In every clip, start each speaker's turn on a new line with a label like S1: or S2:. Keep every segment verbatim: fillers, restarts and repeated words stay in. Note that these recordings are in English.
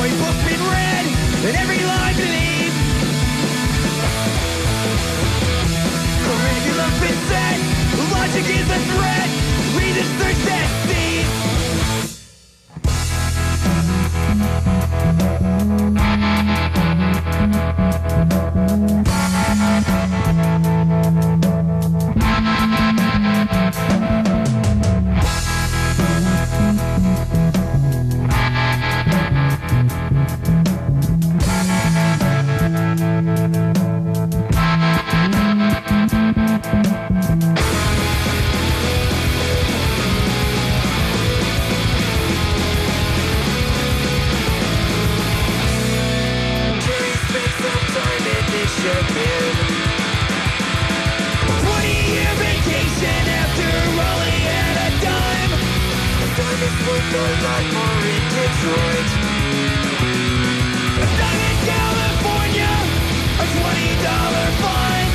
S1: storybook's been read, and every line believed. Curriculum's been set, logic is a threat, reasons thirst that seeds. twenty-year vacation after Raleigh had a dime. A dime is worth a lot more in Detroit. A dime in California, a twenty dollar fine.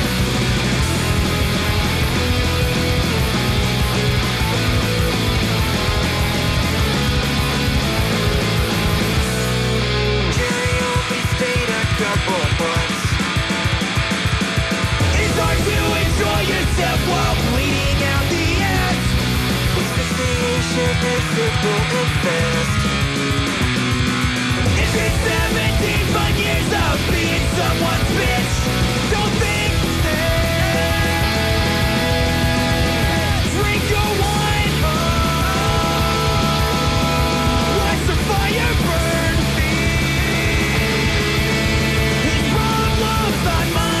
S1: Jerry only stayed a couple months. It's hard to enjoy yourself while bleeding out the ass. Asphyxiation is simple and fast. It's been seventeen fun years of being someone's bitch. Don't think that. Drink your wine. Watch the fire burn. His problems on mine.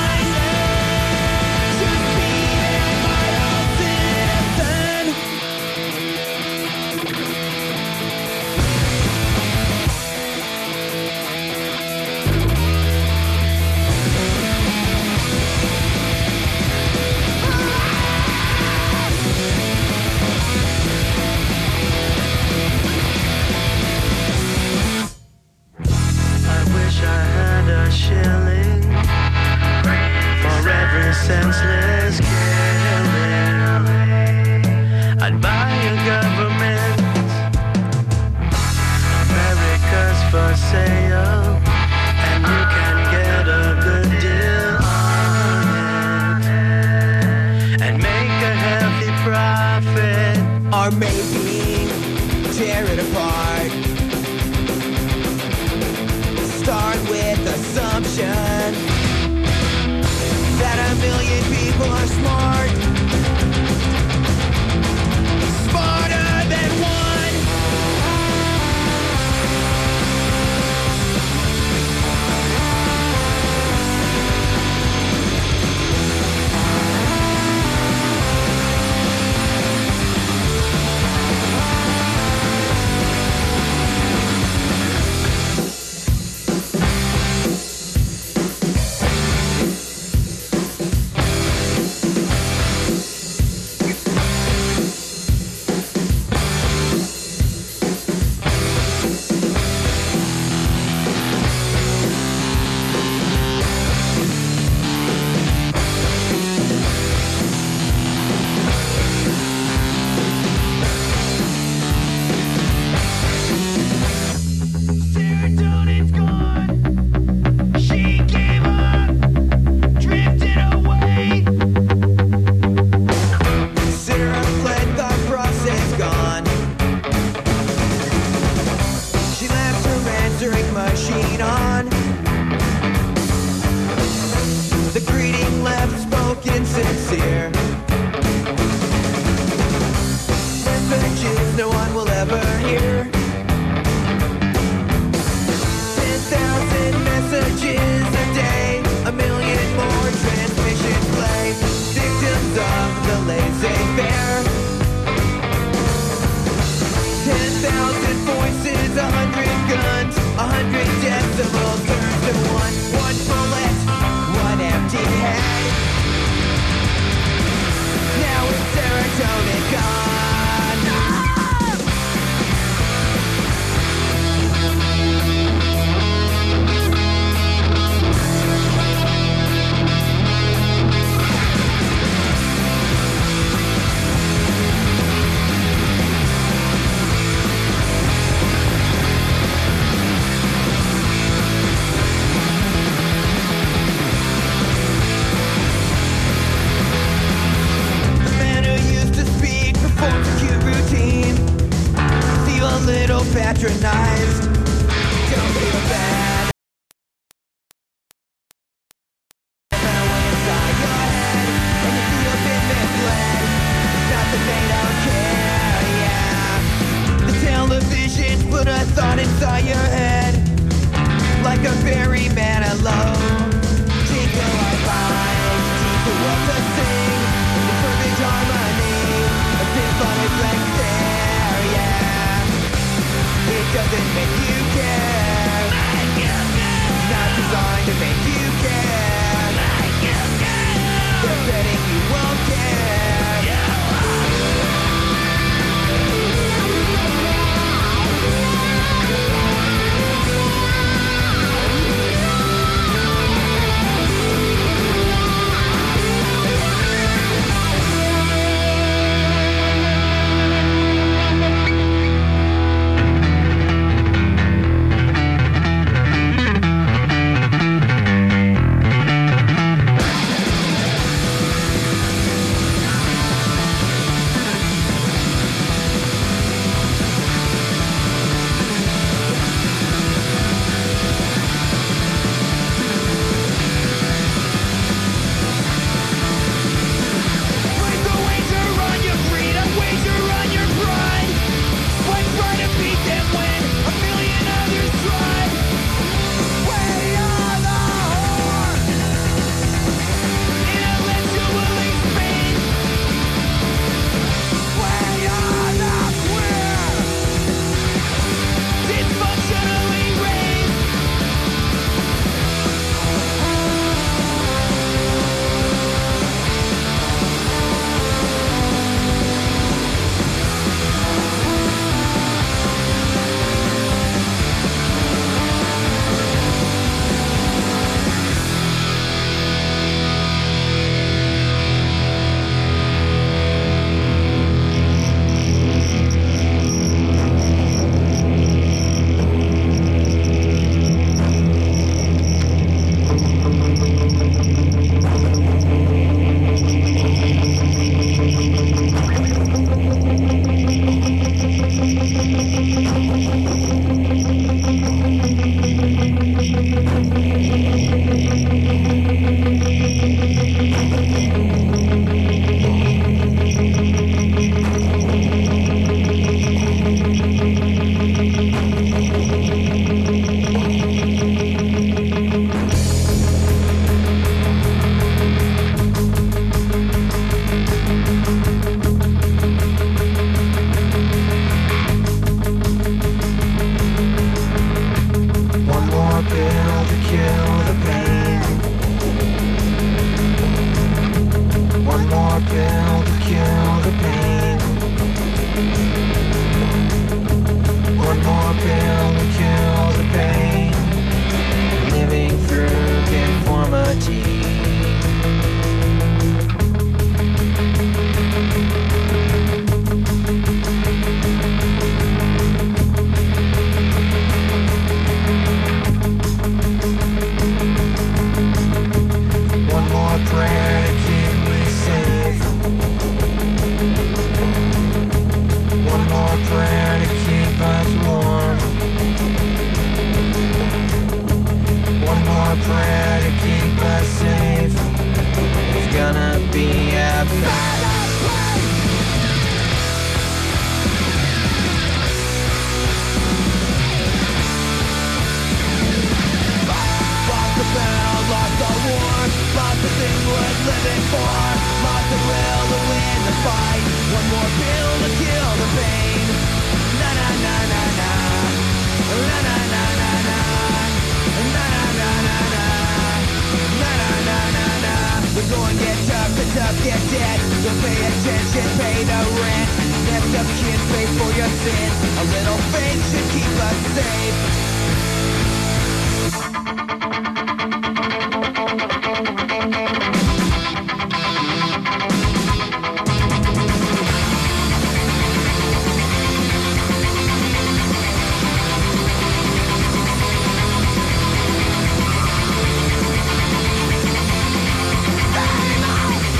S1: Senseless killing. I'd buy a government. America's for sale, and you can get a good deal on it, and make a healthy profit. Or maybe tear it apart. Start with assumption that a million people are smart, smarter than one. little patronized. Don't feel bad. Away inside your head, and you feel a bit misled. It's not that they don't care, yeah. The television put a thought inside your head, like a fairy man alone. Tinkle our lives, tinkle what to sing, in perfect harmony, a symphonic blank stare, yeah. It doesn't make you care. Make you care. It's not designed to make you care. Make you care. They're betting you won't care. You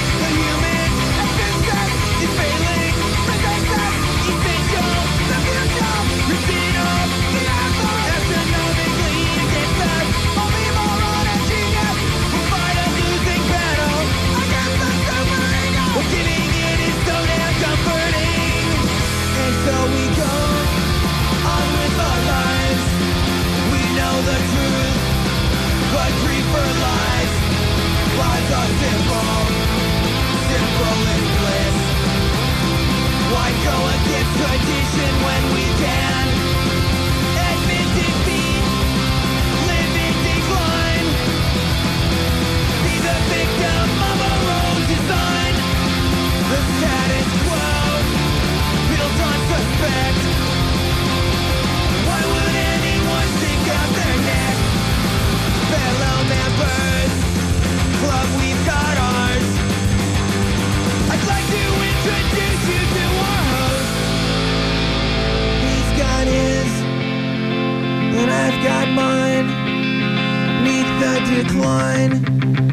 S2: The human is failing, protect us, essential, the future.
S1: decline.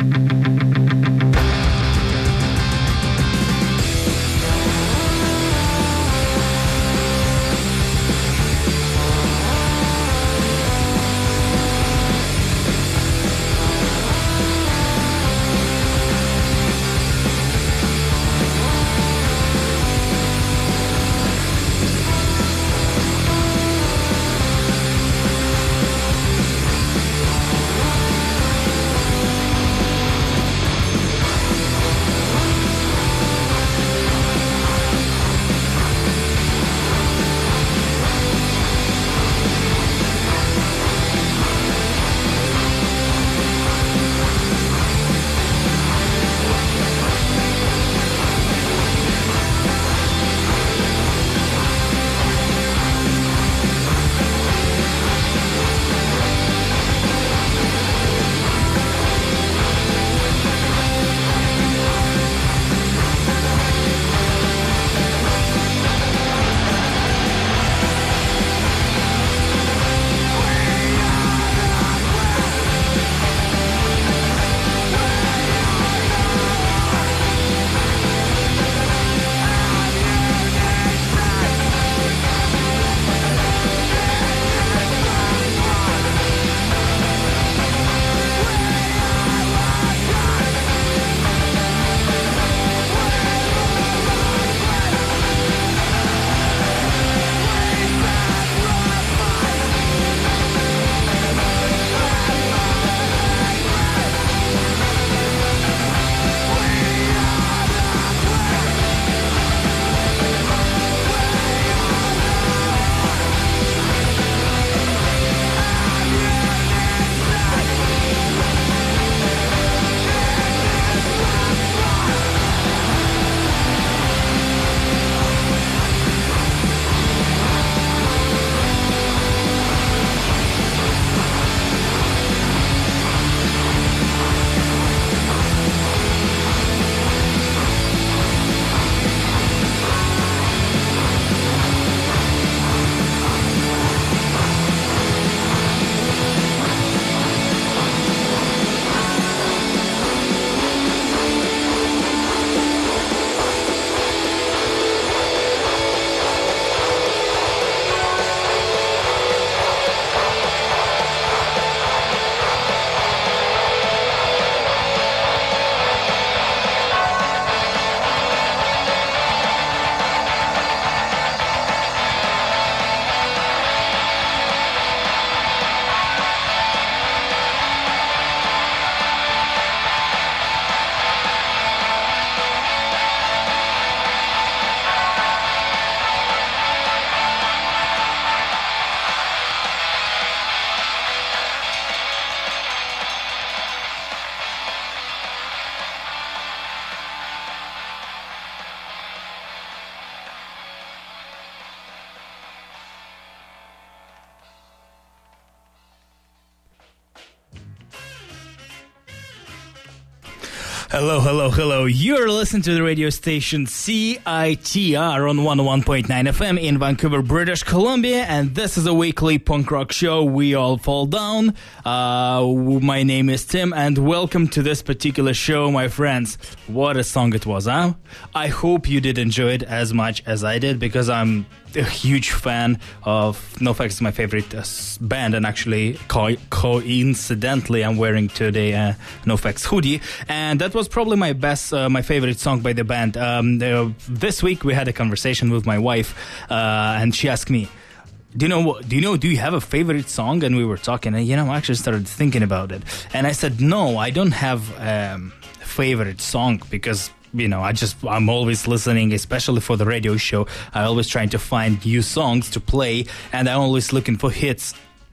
S2: Hello, hello, hello. You're listening to the radio station C I T R on one oh one point nine F M in Vancouver, British Columbia, and this is a weekly punk rock show, We All Fall Down. Uh, my name is Tim, and welcome to this particular show, my friends. What a song it was, huh? I hope you did enjoy it as much as I did, because I'm a huge fan of NoFX. Is my favorite uh, band, and actually co- coincidentally I'm wearing today a uh, NoFX hoodie, and that was probably my best uh, my favorite song by the band. Um, uh, this week we had a conversation with my wife, uh, and she asked me, do you know what, do you know do you have a favorite song? And we were talking, and you know I actually started thinking about it, and I said no, I don't have um, a favorite song, because you know, I just, I'm always listening, especially for the radio show. I always trying to find new songs to play, and I'm always looking for hits.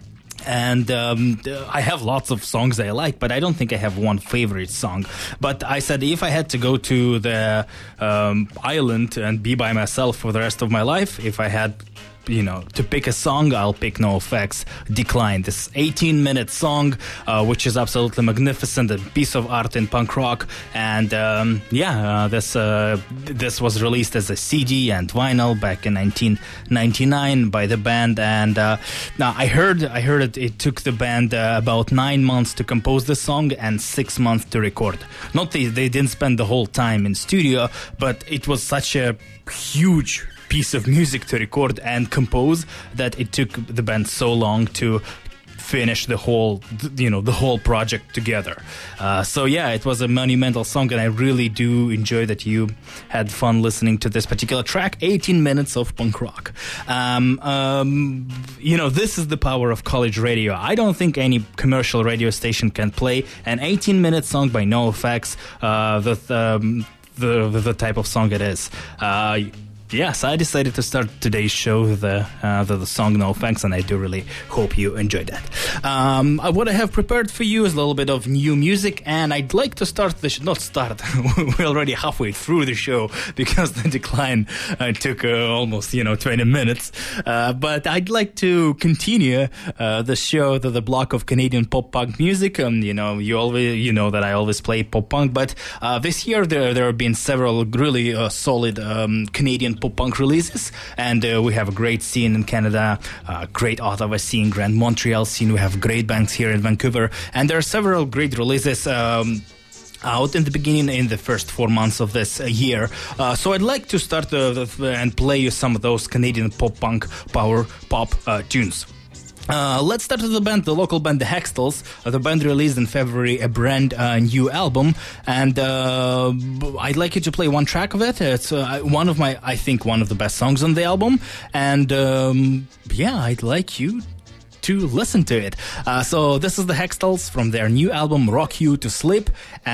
S2: And um, I have lots of songs I like, but I don't think I have one favorite song. But I said if I had to go to the um, island and be by myself for the rest of my life, if I had you know, to pick a song, I'll pick NoFX Decline. This eighteen minute song, uh, which is absolutely magnificent, a piece of art in punk rock. And um, yeah, uh, this uh, this was released as a C D and vinyl back in nineteen ninety-nine by the band. And uh, now I heard I heard it, it took the band uh, about nine months to compose the song and six months to record. Not they, they didn't spend the whole time in studio, but it was such a huge piece of music to record and compose that it took the band so long to finish the whole, you know, the whole project together. Uh, so yeah, it was a monumental song, and I really do enjoy that you had fun listening to this particular track. eighteen minutes of punk rock. Um, um, you know, this is the power of college radio. I don't think any commercial radio station can play an eighteen minute song by NoFX, uh, the, um, the, the the type of song it is. Uh, Yes, I decided to start today's show with the, uh, the, the song NoFX, and I do really hope you enjoyed that. Um, what I have prepared for you is a little bit of new music, and I'd like to start the sh- not start, we're already halfway through the show because the decline uh, took uh, almost, you know, twenty minutes. Uh, but I'd like to continue uh, the show, the, the block of Canadian pop-punk music. Um, you know, you always, you know that I always play pop-punk, but uh, this year there, there have been several really uh, solid um, Canadian pop-punk releases, and uh, we have a great scene in Canada, uh, great Ottawa scene, Grand Montreal scene. We have great bands here in Vancouver, and there are several great releases um, out in the beginning, in the first four months of this uh, year. Uh, so I'd like to start uh, and play you some of those Canadian pop-punk power pop uh, tunes. Uh, let's start with the band, the local band, the Hextals. Uh, the band released in February a brand uh, new album, and uh, I'd like you to play one track of it. It's uh, one of my, I think, one of the best songs on the album, and um, yeah, I'd like you to listen to it. Uh, so this is the Hextals from their new album, Rock You to Sleep,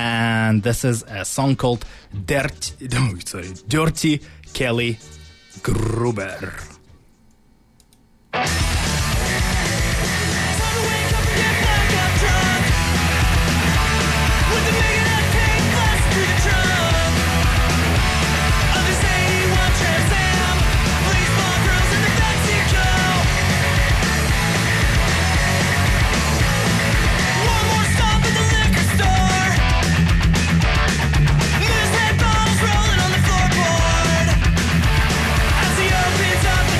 S2: and this is a song called Dirt, no, sorry, Dirty Kelly Gruber.
S1: Rolling on the floorboard as he opens up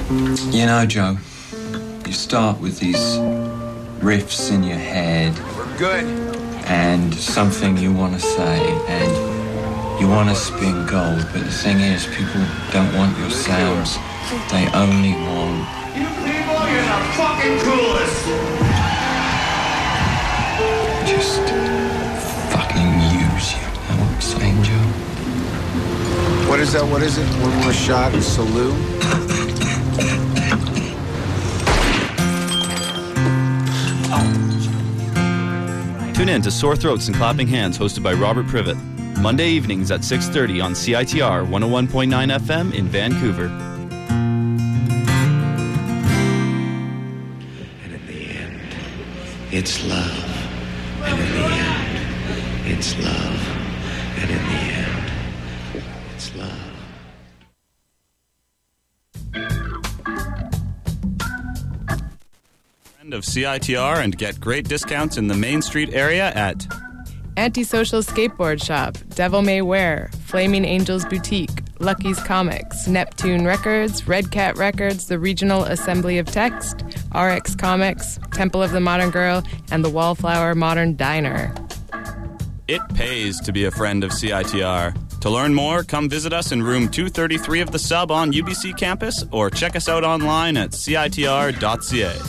S3: You know, Joe, you start with these riffs in your head.
S1: We're good.
S3: And something you want to say, and you want to spin gold, but the thing is, people don't want your sounds. They only want...
S1: You people, you're the fucking coolest.
S3: Just fucking use you. Know what I'm saying, Joe?
S4: What is that? What is it? One more shot and salute.
S5: Tune in to Sore Throats and Clapping Hands, hosted by Robert Privet. Monday evenings at six thirty on C I T R one oh one point nine F M in Vancouver.
S3: And in the end, it's love. And in the end, it's love. And in the end, it's love.
S5: Of C I T R and get great discounts in the Main Street area at
S6: Antisocial Skateboard Shop, Devil May Wear, Flaming Angels Boutique, Lucky's Comics, Neptune Records, Red Cat Records, the Regional Assembly of Text, R X Comics, Temple of the Modern Girl, and the Wallflower Modern Diner.
S5: It pays to be a friend of C I T R. To learn more, come visit us in room two thirty-three of the Sub on U B C campus or check us out online at C I T R dot C A.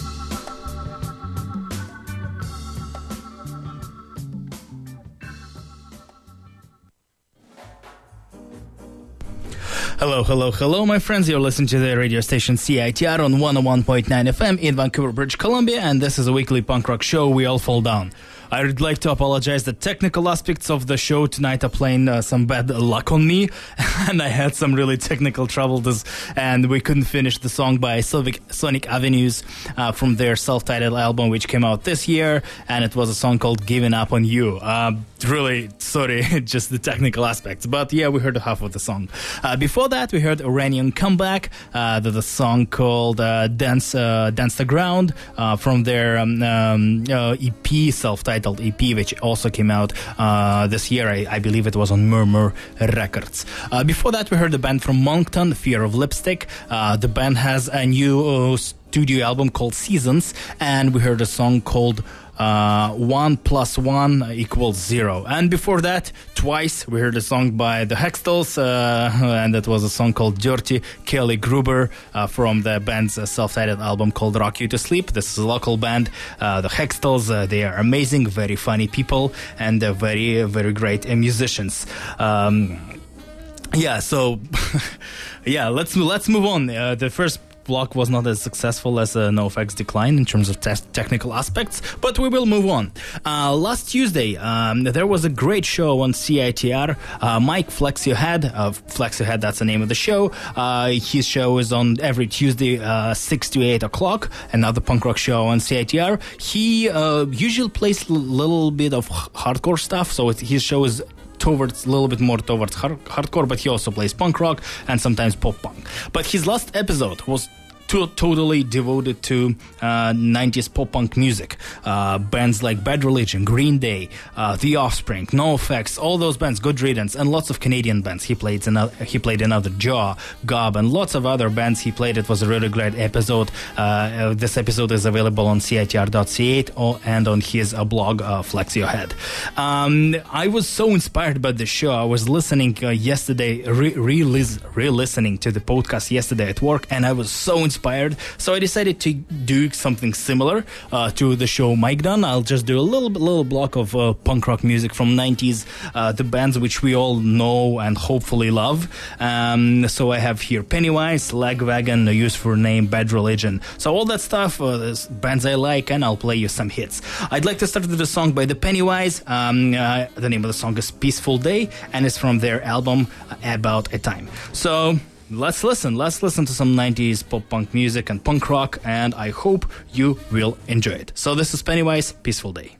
S2: Hello, hello, hello, my friends. You're listening to the radio station C I T R on one oh one point nine F M in Vancouver, British Columbia, and this is a weekly punk rock show, We All Fall Down. I would like to apologize. The technical aspects of the show tonight are playing uh, some bad luck on me, and I had some really technical trouble, this, and we couldn't finish the song by Sonic, Sonic Avenues uh, from their self-titled album, which came out this year, and it was a song called Giving Up on You. Uh, really, sorry, just the technical aspects, but yeah, we heard half of the song. Uh, before that, we heard Iranian Comeback, uh, the, the song called uh, Dance uh, Dance the Ground uh, from their um, um, uh, E P, self-titled E P, which also came out uh, this year. I, I believe it was on Murmur Records. Uh, before that, we heard the band from Moncton, Fear of Lipstick. Uh, the band has a new uh, studio album called Seasons, and we heard a song called Uh, one plus one equals zero. And before that, twice, we heard a song by the Hextals, uh, and that was a song called Dirty, Kelly Gruber, uh, from the band's uh, self-titled album called Rock You to Sleep. This is a local band, uh, the Hextals. Uh, they are amazing, very funny people, and uh, very, very great uh, musicians. Um, yeah, so, yeah, let's, let's move on. Uh, the first block was not as successful as uh, NoFX Decline in terms of te- technical aspects, but we will move on. Uh, last Tuesday, um, there was a great show on C I T R. Uh, Mike Flex Your Head, uh, Flex Your Head, that's the name of the show. Uh, his show is on every Tuesday, uh, six to eight o'clock, another punk rock show on C I T R. He uh, usually plays a l- little bit of h- hardcore stuff, so it, his show is towards a little bit more towards hard- hardcore, but he also plays punk rock and sometimes pop punk. But his last episode was to- totally devoted to uh, nineties pop punk music. Uh, bands like Bad Religion, Green Day, uh, The Offspring, NoFX, all those bands, Good Riddance, and lots of Canadian bands. He played another, he played another Jaw, Gob, and lots of other bands he played. It was a really great episode. Uh, this episode is available on C I T R dot C A and on his uh, blog, uh, Flex Your Head. Um, I was so inspired by the show. I was listening uh, yesterday, re- re-lis- re-listening to the podcast yesterday at work, and I was so inspired. Inspired, so I decided to do something similar uh, to the show Mike done. I'll just do a little little block of uh, punk rock music from nineties, uh, the bands which we all know and hopefully love. Um, so I have here Pennywise, Lagwagon, A Use for Name, Bad Religion. So all that stuff, uh, bands I like, and I'll play you some hits. I'd like to start with a song by the Pennywise. Um, uh, the name of the song is Peaceful Day, and it's from their album About a Time. So Let's listen. Let's listen to some nineties pop punk music and punk rock, and I hope you will enjoy it. So this is Pennywise, Peaceful Day.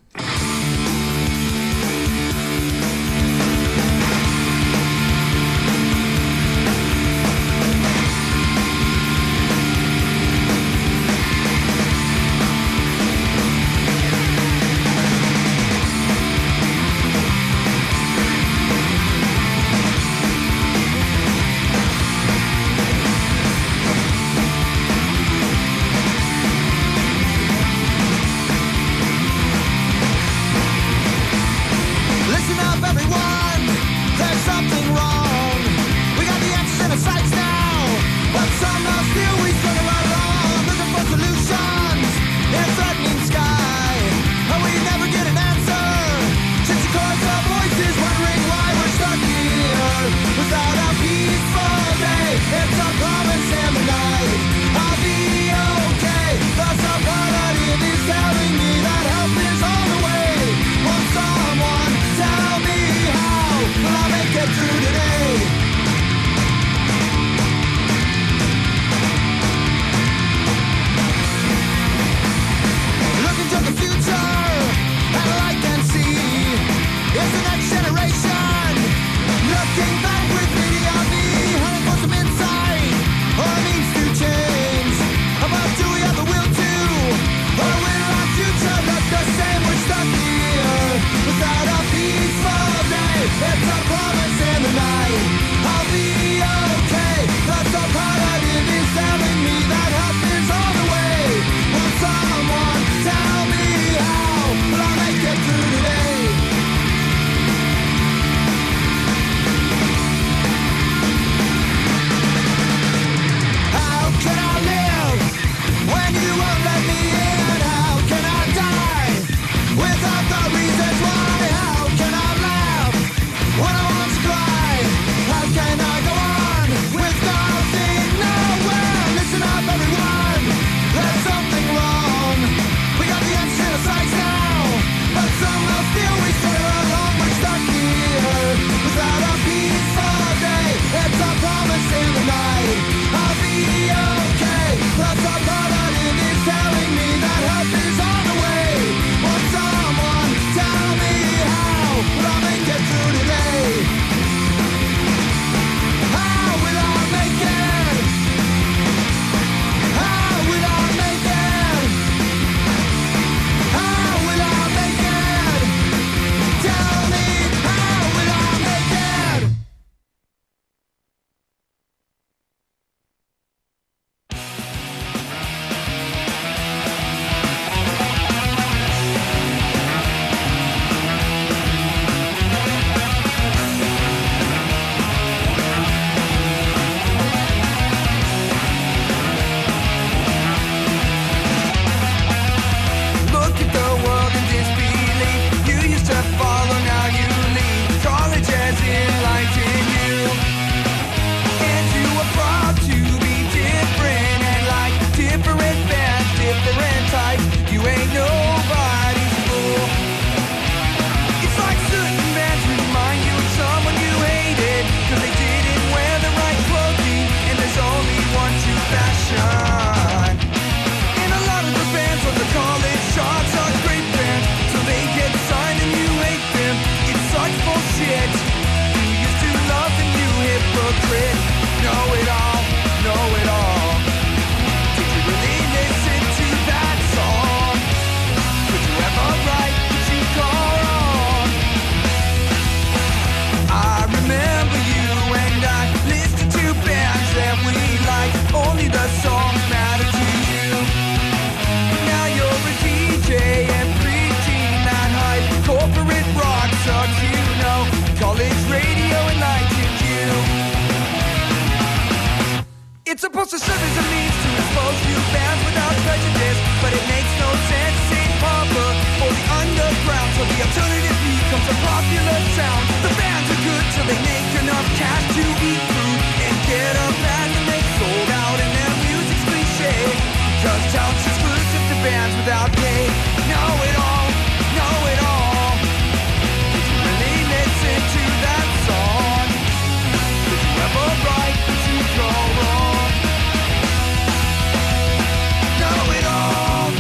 S1: only the songs matter to you. Now you're a D J and preaching that hype. Corporate rock sucks, you know. College radio enlightened you. It's supposed to serve as a means to expose new bands without prejudice, but it makes no sense in proper or the underground, so the alternative becomes a popular sound. The bands are good till they make enough cash to eat food and get a band and they sold out and their music's cliche, cause talent's exclusive to bands without pay. Know it all, know it all. Did you really listen to that song? Did you ever write to go wrong? Know it all.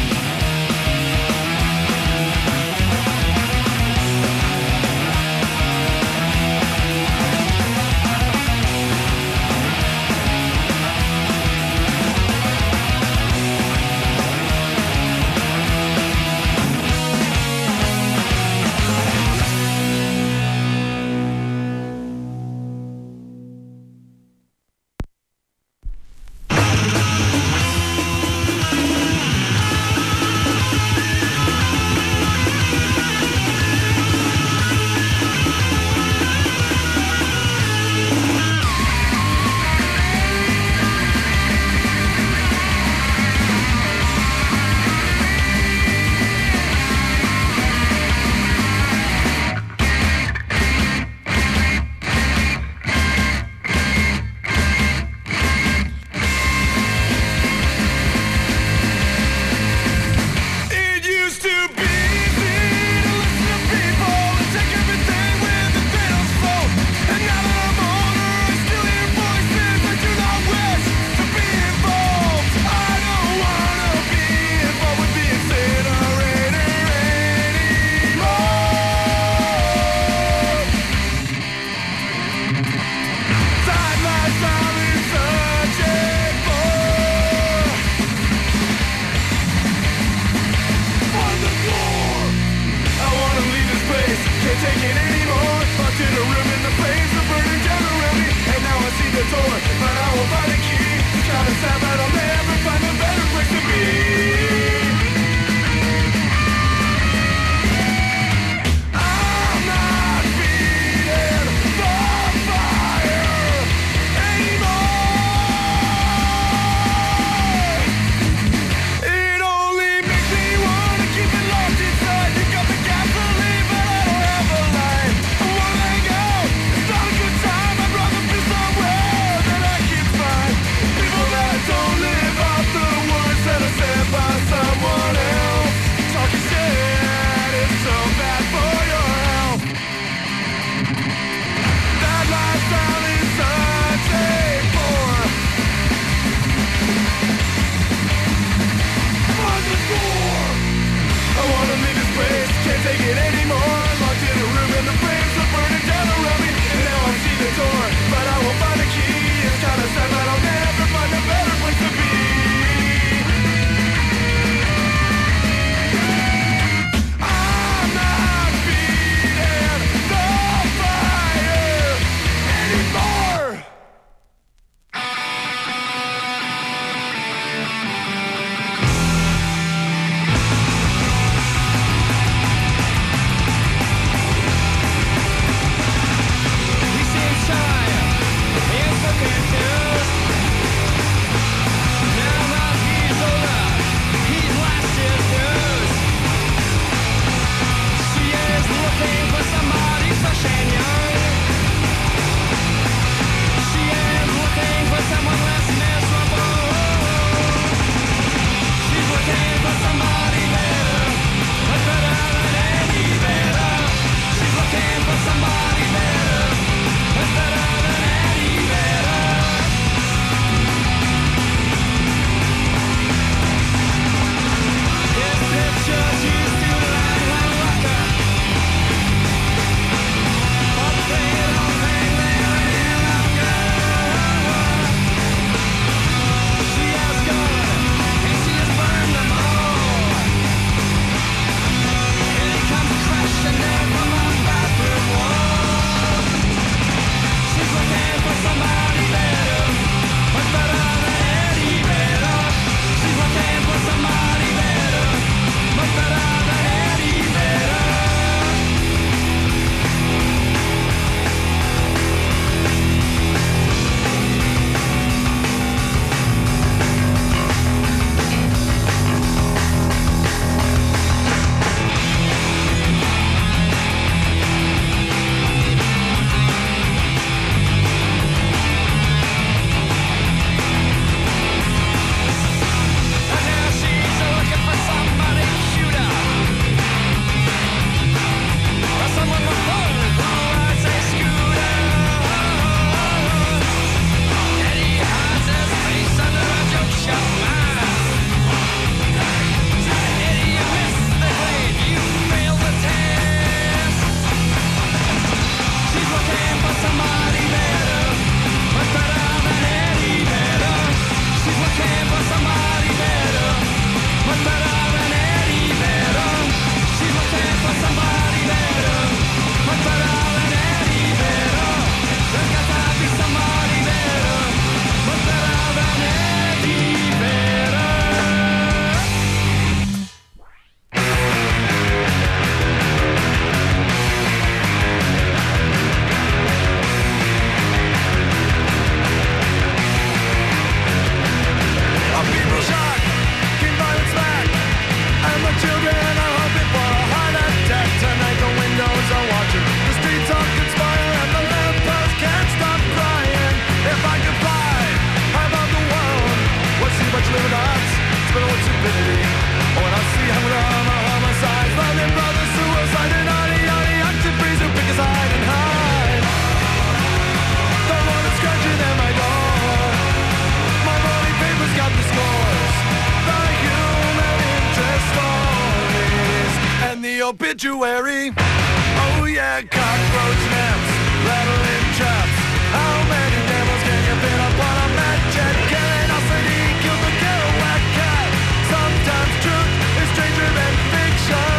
S1: obituary. Oh yeah, cockroach naps, rattling traps. How many devils can you fit up on a match? And curiosity killed the Kerouac cat. Sometimes truth is stranger than fiction.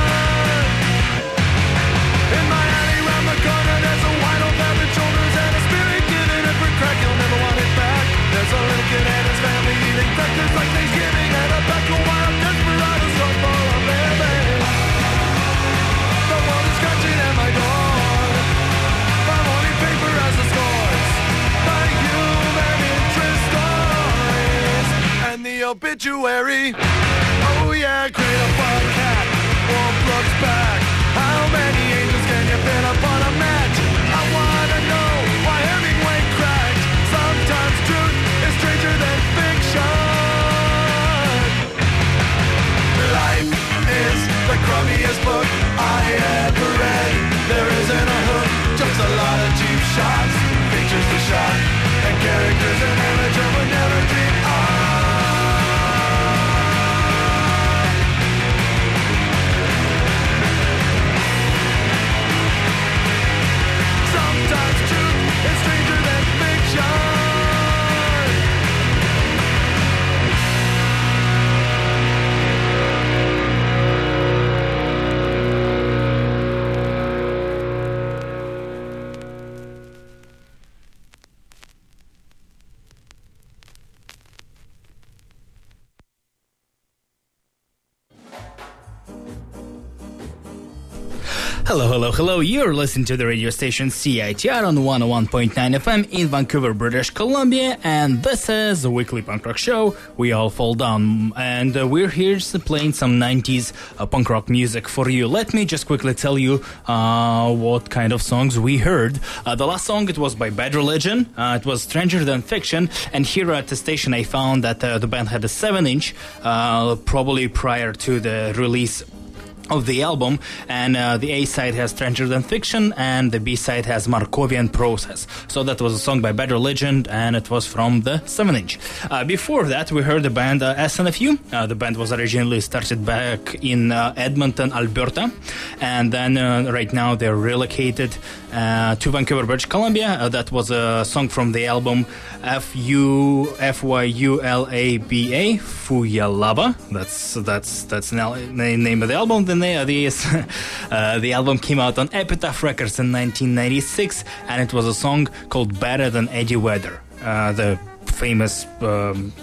S1: In my alley round the corner, there's a wide old path with shoulders and a spirit giving it for crack. You'll never want it back. There's a little kid and his family eating breakfast like Thanksgiving, and a pack of wild desperados run for a living. Someone is scratching at my door. My morning paper has the scores. My human interest stories and the obituary. Oh yeah, create a fun cat. Wolf looks back. How many angels can you fit up on a match? I wanna know why Hemingway cracked. Sometimes truth is stranger than fiction. Life is the crummiest book I ever read. There isn't a hook, just a lot of cheap shots. Pictures to shot, and characters an amateur would never dream of. Sometimes truth is stranger than fiction.
S2: Hello, hello, hello. You're listening to the radio station C I T R on one oh one point nine F M in Vancouver, British Columbia, and this is the weekly punk rock show. We all fall down, and uh, we're here just playing some nineties uh, punk rock music for you. Let me just quickly tell you uh, what kind of songs we heard. Uh, the last song, it was by Bad Religion. Uh, it was Stranger Than Fiction, and here at the station I found that uh, the band had a seven inch, uh, probably prior to the release of the album, and uh, the A side has Stranger Than Fiction and the B side has Markovian Process. So that was a song by Bad Religion, and it was from the seven inch. Uh, before that we heard the band uh, S N F U. Uh, the band was originally started back in uh, Edmonton, Alberta, and then uh, right now they're relocated uh, to Vancouver, British Columbia. Uh, that was a song from the album F U F Y U L A B A, Fuyalaba. That's that's that's the name of the album. Then they, uh, the, uh, the album came out on Epitaph Records in nineteen ninety-six, and it was a song called Better Than Eddie Vedder, uh, the famous um,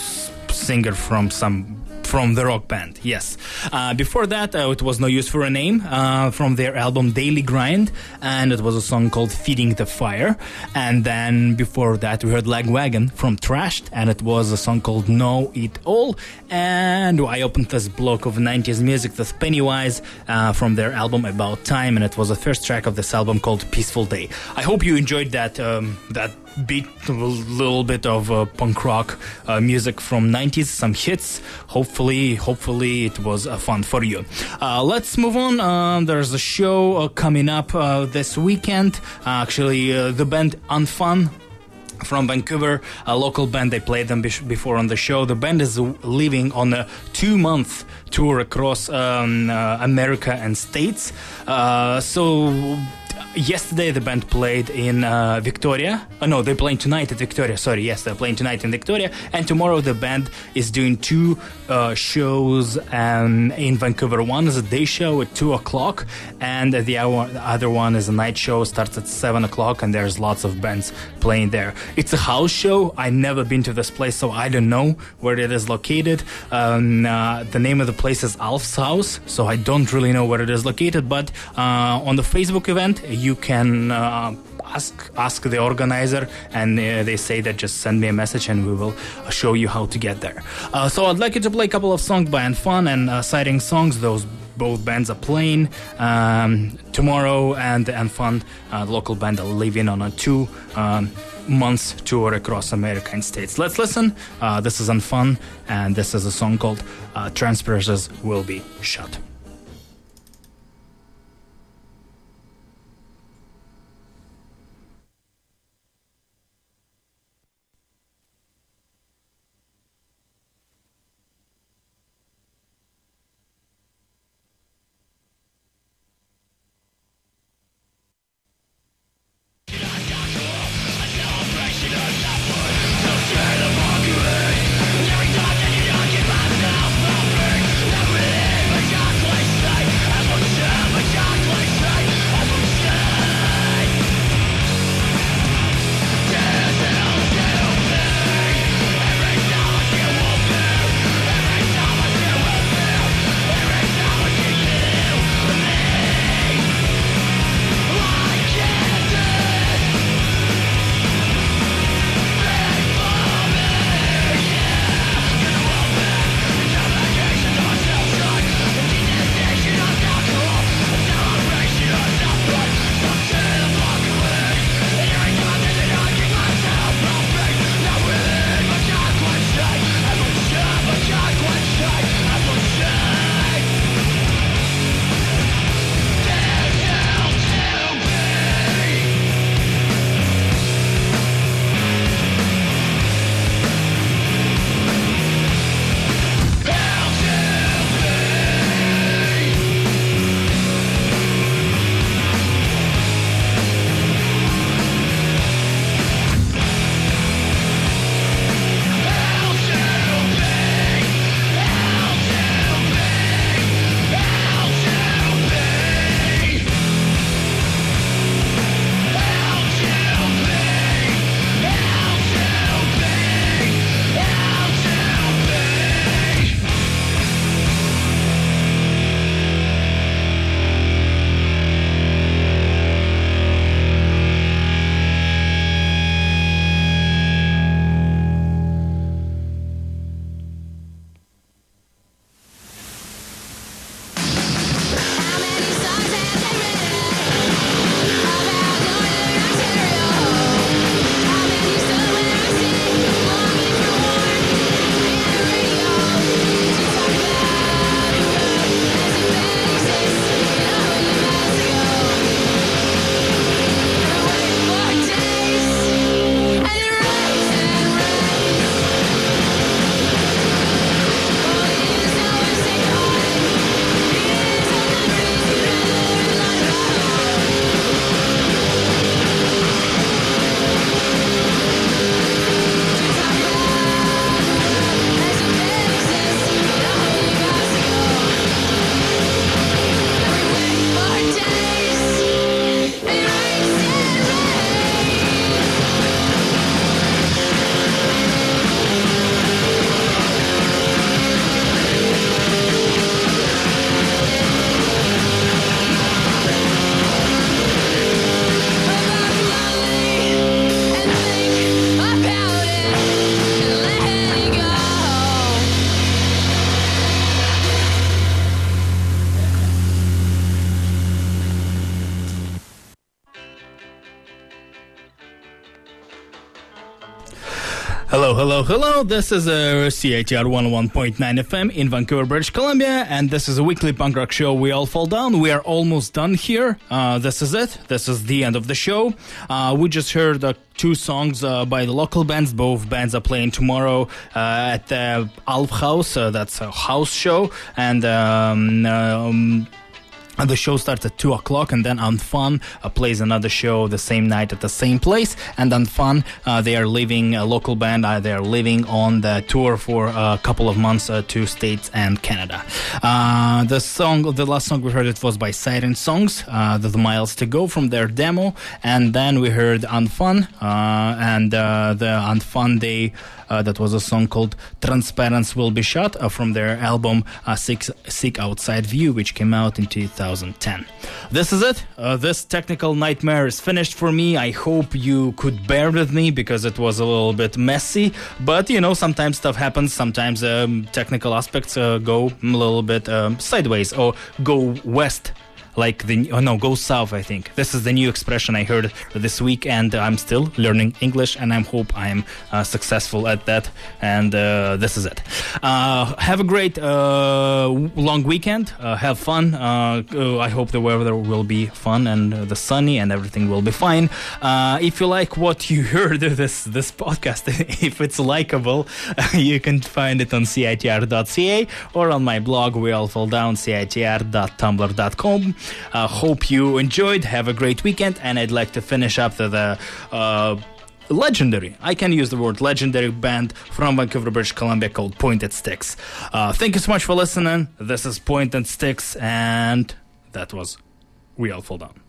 S2: singer from some from the rock band. Yes. Uh, before that, uh, it was No Use for a Name uh, from their album Daily Grind, and it was a song called Feeding the Fire. And then before that, we heard Lagwagon from Trashed, and it was a song called Know It All. And I opened this block of nineties music with Pennywise uh, from their album About Time, and it was the first track of this album called Peaceful Day. I hope you enjoyed that um, that beat, a little bit of uh, punk rock uh, music from nineties, some hits. Hopefully, hopefully it was uh, fun for you. Uh, let's move on. Uh, there's a show uh, coming up uh, this weekend. Uh, actually, uh, the band Unfun from Vancouver, a local band. They played them before on the show. The band is leaving on a two-month tour across um, uh, America and States. Uh, so yesterday the band played in uh, Victoria. Oh, no, they're playing tonight at Victoria. Sorry, yes, they're playing tonight in Victoria. And tomorrow the band is doing two uh, shows um, in Vancouver. One is a day show at two o'clock, and the other one is a night show. Starts at seven o'clock, and there's lots of bands playing there. It's a house show. I've never been to this place, so I don't know where it is located. Um, uh, the name of the place is Alf's House, so I don't really know where it is located, but uh, on the Facebook event, you can uh, ask ask the organizer, and uh, they say that just send me a message and we will show you how to get there. Uh, so I'd like you to play a couple of songs by Unfun and uh, Sighting Songs. Those both bands are playing um, tomorrow, and the Unfun uh, local band are leaving on a two um, months tour across America and States. Let's listen. Uh, this is Unfun, and this is a song called uh, Transpressors Will Be Shut. Hello, hello, hello. This is uh, C I T R one oh one point nine F M in Vancouver, British Columbia, and this is a weekly punk rock show. We all fall down. We are almost done here. Uh, this is it. This is the end of the show. Uh, we just heard uh, two songs uh, by the local bands. Both bands are playing tomorrow uh, at the Alf House. Uh, that's a house show, and um, um And the show starts at two o'clock, and then Unfun uh, plays another show the same night at the same place. And Unfun, uh, they are leaving, a local band, uh, they are leaving on the tour for a couple of months uh, to States and Canada. Uh, the song, the last song we heard, it was by Siren Songs, uh, The Miles to Go from their demo. And then we heard Unfun, uh, and uh, the Unfun Day. Uh, that was a song called Transparence Will Be Shot uh, from their album uh, Seek, Seek Outside View, which came out in two thousand ten. This is it. Uh, this technical nightmare is finished for me. I hope you could bear with me because it was a little bit messy. But, you know, sometimes stuff happens. Sometimes um, technical aspects uh, go a little bit um, sideways or go west. Like the oh no, go south. I think this is the new expression I heard this week, and I'm still learning English, and I hope I'm uh, successful at that. And uh, this is it. Uh, have a great uh, long weekend. Uh, have fun. Uh, I hope the weather will be fun and uh, the sunny, and everything will be fine. Uh, if you like what you heard this this podcast, if it's likable, you can find it on C I T R dot C A or on my blog We All Fall Down, C I T R dot tumblr dot com. Uh, hope you enjoyed. Have a great weekend, and I'd like to finish up the, the uh, legendary, I can use the word legendary band from Vancouver, British Columbia called Pointed Sticks. Uh, thank you so much for listening. This is Pointed Sticks, and that was We All Fall Down.